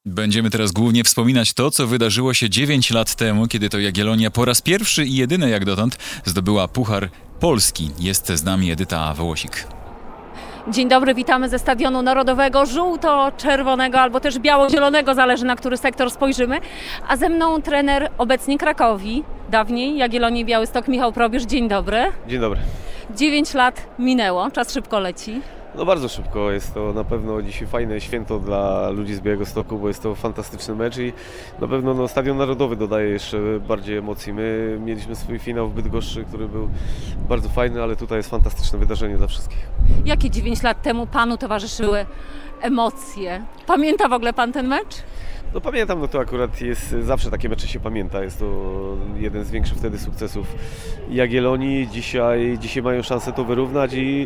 Będziemy teraz głównie wspominać to, co wydarzyło się 9 lat temu, kiedy to Jagiellonia po raz pierwszy i jedyny jak dotąd zdobyła Puchar Polski. Jest z nami Edyta Wołosik. Dzień dobry, witamy ze Stadionu Narodowego, żółto-czerwonego albo też biało-zielonego, zależy na który sektor spojrzymy. A ze mną trener obecnie Krakowi, dawniej Jagiellonii Białystok, Michał Probierz. Dzień dobry. Dzień dobry. 9 lat minęło, czas szybko leci. No bardzo szybko, jest to na pewno dzisiaj fajne święto dla ludzi z Białegostoku, bo jest to fantastyczny mecz i na pewno Stadion Narodowy dodaje jeszcze bardziej emocji. My mieliśmy swój finał w Bydgoszczy, który był bardzo fajny, ale tutaj jest fantastyczne wydarzenie dla wszystkich. Jakie 9 lat temu Panu towarzyszyły emocje? Pamięta w ogóle Pan ten mecz? No pamiętam, no to akurat jest, zawsze takie mecze się pamięta, jest to jeden z większych wtedy sukcesów Jagiellonii. Dzisiaj mają szansę to wyrównać i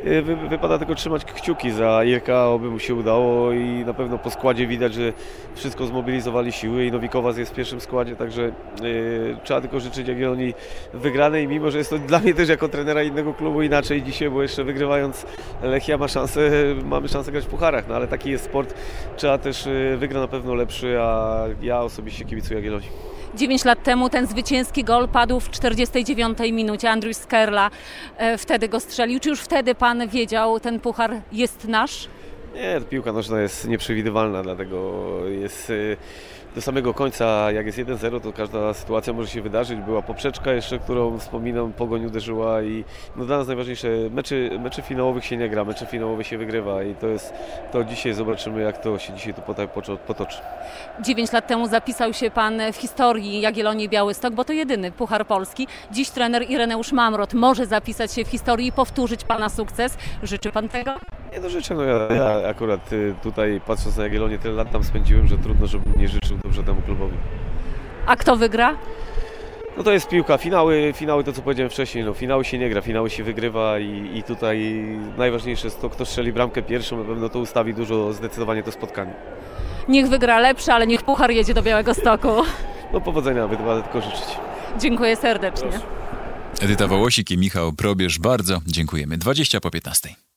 wypada tylko trzymać kciuki za Irka, oby mu się udało i na pewno po składzie widać, że wszystko zmobilizowali siły i Nowikowas jest w pierwszym składzie, także trzeba tylko życzyć Jagiellonii wygranej, mimo że jest to dla mnie też jako trenera innego klubu inaczej dzisiaj, bo jeszcze wygrywając Lechia mamy szansę grać w pucharach, no ale taki jest sport, trzeba też wygra na pewno lepszy, a ja osobiście kibicuję Jagiellonii. 9 lat temu ten zwycięski gol padł w 49 minucie. Andrzej Skerla wtedy go strzelił. Czy już wtedy Pan wiedział, ten puchar jest nasz? Nie, piłka nożna jest nieprzewidywalna, dlatego jest do samego końca, jak jest 1-0, to każda sytuacja może się wydarzyć. Była poprzeczka jeszcze, którą wspominam, Pogoń uderzyła i no dla nas najważniejsze, mecze finałowych się nie gra, mecze finałowe się wygrywa i to dzisiaj zobaczymy, jak to się dzisiaj tu potoczy. 9 lat temu zapisał się Pan w historii Jagiellonii Białystok, bo to jedyny Puchar Polski. Dziś trener Ireneusz Mamrot może zapisać się w historii i powtórzyć Pana sukces. Życzy Pan tego? Nie, no życzę, no ja akurat tutaj patrząc na Jagiellonię tyle lat tam spędziłem, że trudno, żebym nie życzył dobrze temu klubowi. A kto wygra? No to jest piłka, finały to co powiedziałem wcześniej, no finały się nie gra, finały się wygrywa i tutaj najważniejsze jest to, kto strzeli bramkę pierwszą, na pewno to ustawi dużo zdecydowanie to spotkanie. Niech wygra lepszy, ale niech puchar jedzie do Białegostoku. No powodzenia, będę tylko życzyć. Dziękuję serdecznie. Proszę. Edyta Wołosik i Michał Probierz, bardzo dziękujemy. 20 po 15.